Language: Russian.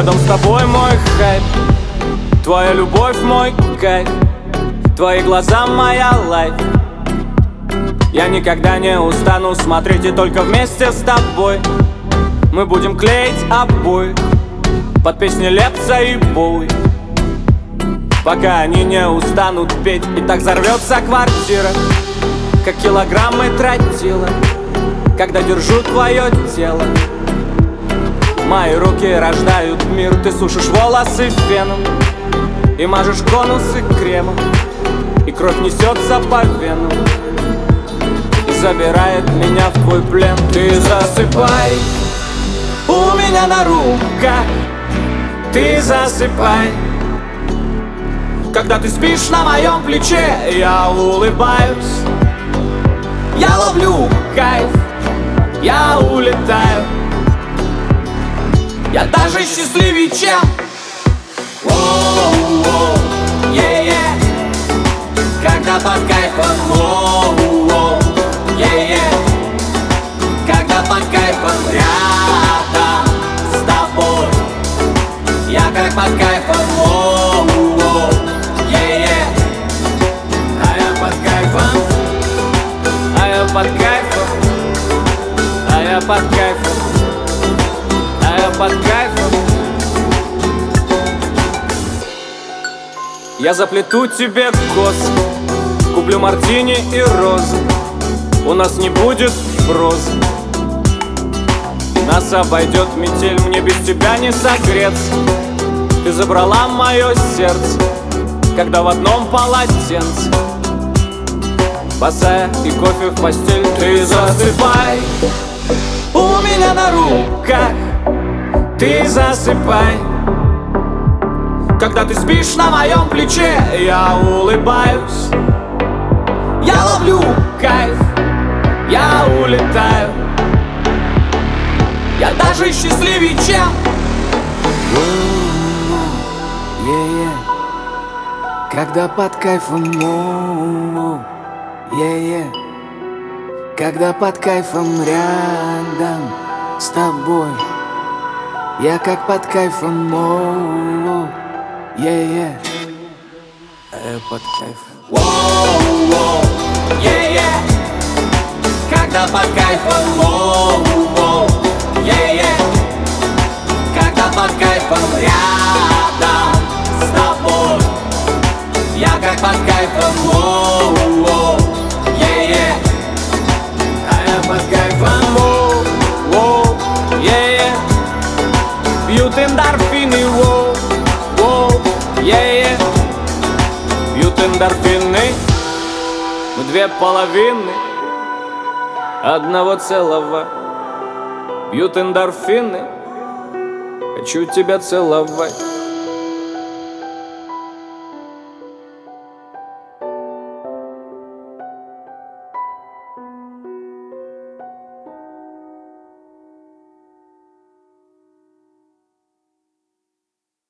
Рядом с тобой мой хайп, твоя любовь мой кайф, твои глаза моя лайф. Я никогда не устану смотреть, и только вместе с тобой мы будем клеить обои под песни Лепса и Боуи, пока они не устанут петь. И так взорвется квартира, как килограммы тротила, когда держу твое тело. Мои руки рождают мир, ты сушишь волосы феном и мажешь конусы кремом, и кровь несется по венам и забирает меня в твой плен. Ты засыпай у меня на руках, ты засыпай. Когда ты спишь на моем плече, я улыбаюсь, я ловлю кайф, я улетаю. Я даже счастливее, чем воу-воу, е-е. Когда под кайфом, воу-воу, е-е. Когда под кайфом рядом с тобой, я как под кайфом, воу-воу, е-е. А я под кайфом, а я под кайфом, а я под кайфом, а я под кайфом. Я заплету тебе косы, куплю мартини и розы. У нас не будет прозы, нас обойдет метель, мне без тебя не согреться. Ты забрала мое сердце, когда в одном полотенце, босая и кофе в постель. Ты засыпай у меня на руках, ты засыпай. Когда ты спишь на моем плече, я улыбаюсь, я ловлю кайф, я улетаю. Я даже счастливее, чем когда под кайфом, когда под кайфом рядом с тобой, я как под кайфом, а я под кайфом. воу-воу, е-е. Когда под кайфом, воу-воу, е-е. Когда под кайфом рядом с тобой, я как под кайфом, воу-воу, е-е. А я под кайфом, воу-воу, е-е. Пьют эндорфины, воу-воу, е-е. Пьют эндорфины, мы две половины одного целого. Пьют эндорфины, хочу тебя целовать.